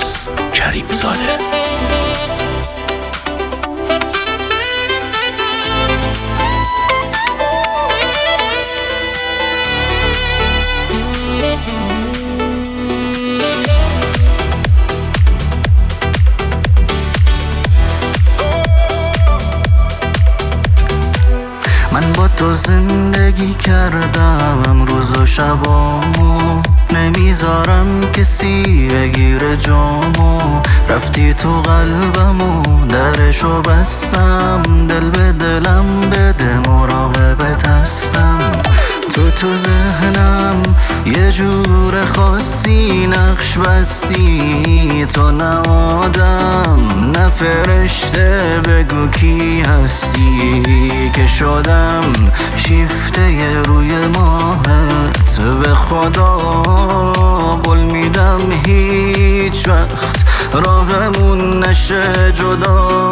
عباس کریم زاده. من با تو زندگی کردم روز و شبامو، نمیذارم کسی بگیره جامو. رفتی تو قلبمو درشو بستم، دل به دلم بده مراقبت هستم. تو ذهنم یه جور خاصی نقش بستی، تو نه آدم نه فرشته، بگو کی هستی که شدم شیفته روی ماهت. به خدا قول میدم هیچ وقت راهمون نشه جدا.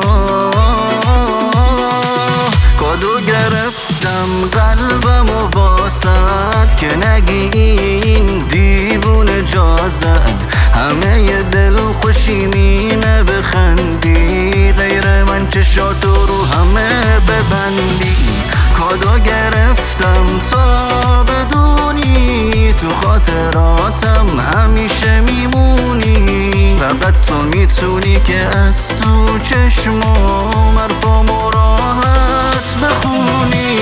کادو گرفتم قلبم و باست که نگی این دیوونه جا زد. همه دل خوشی مینه بخندی، غیر من چشاتو رو همه ببندی. کادو گرفتم تا بدونی تو خاطراتم همیشه میمونی. فقط تو میتونی که از تو چشمام حرفام راحت بخونی.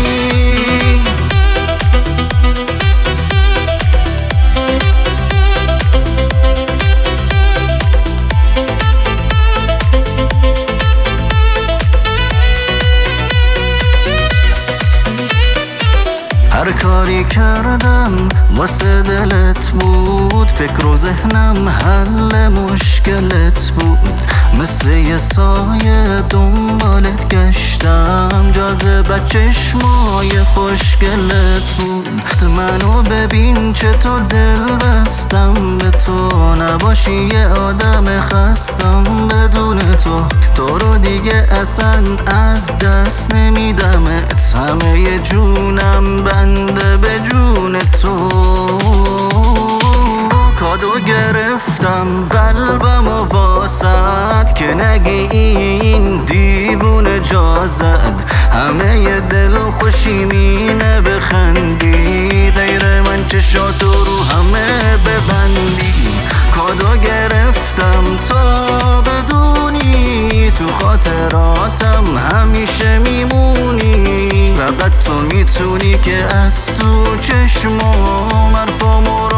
هر کاری کردم واسه دلت بود، فکر و ذهنم حل مشکلت بود. مثل یه سایه دنبالت گشتم، جاذبه چشمای خوشگلت بود. منو ببین چه تو دل بستم به تو، نباشی یه آدم خستم بدون تو رو دیگه اصلا از دست نمیدمت. همه جونم بنده به جون تو. کادو گرفتم قلبم و باست که نگی این دیوونه جا زد. همه دل خوشی مینه بخندی، غیر من چشاتو رو همه ببندی. کادو گرفتم تا بدونی تو خاطراتم همیشه میمونی. فقط تو میتونی که از تو چشمام حرفامو